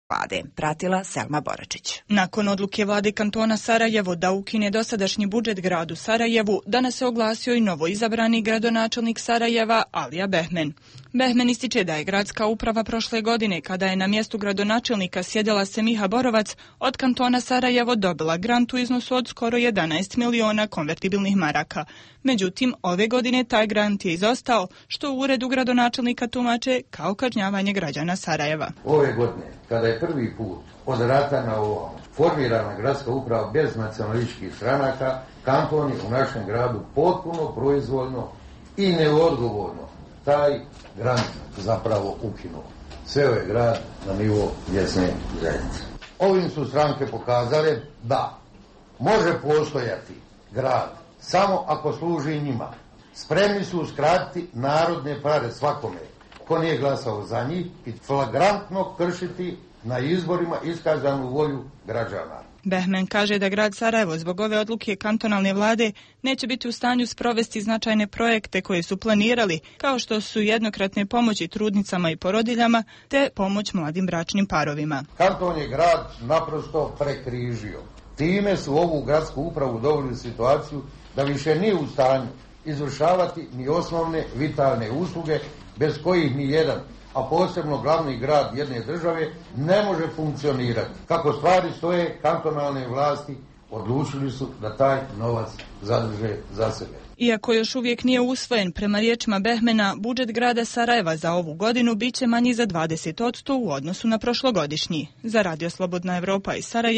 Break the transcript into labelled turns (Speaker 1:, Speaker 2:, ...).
Speaker 1: vlade. Pratila Selma Boračić.
Speaker 2: Nakon odluke vlade kantona Sarajevo da ukine dosadašnji budžet gradu Sarajevu, danas se oglasio i novoizabrani gradonačelnik Sarajeva Alija Behmen. Behmen ističe da je gradska uprava prošle godine, kada je na mjestu gradonačelnika sjedila Semiha Borovac, od kantona Sarajevo dobila grant u iznosu od skoro 11 miliona konvertibilnih maraka. Međutim, ove godine taj grant je izostao, što u uredu gradonačelnika tumače kao kažnjavanje građana Sarajeva.
Speaker 3: Ove godine, kada je prvi put od rata na ovom formirana gradska uprava bez nacionalističkih stranaka, kanton je u našem gradu potpuno proizvoljno i neodgovorno taj grant zapravo ukinuo. Sveo je grad na nivo mjesne zajednice. Ovim su stranke pokazale da može postojati grad samo ako služi njima. Spremni su uskratiti narodne pare svakome ko nije glasao za njih i flagrantno kršiti na izborima iskazanu volju građana.
Speaker 2: Behmen kaže da grad Sarajevo zbog ove odluke kantonalne vlade neće biti u stanju sprovesti značajne projekte koje su planirali, kao što su jednokratne pomoći trudnicama i porodiljama te pomoć mladim bračnim parovima.
Speaker 3: Kanton je grad naprosto prekrižio. Time su ovu gradsku upravu doveli u situaciju da više nije u stanju izvršavati ni osnovne vitalne usluge bez kojih ni jedan, a posebno glavni grad jedne države, ne može funkcionirati. Kako stvari stoje, kantonalne vlasti odlučili su da taj novac zadrže za sebe.
Speaker 2: Iako još uvijek nije usvojen, prema riječima Behmena, budžet grada Sarajeva za ovu godinu biće manji za 20% u odnosu na prošlogodišnji. Za Radio Slobodna Evropa iz Sarajeva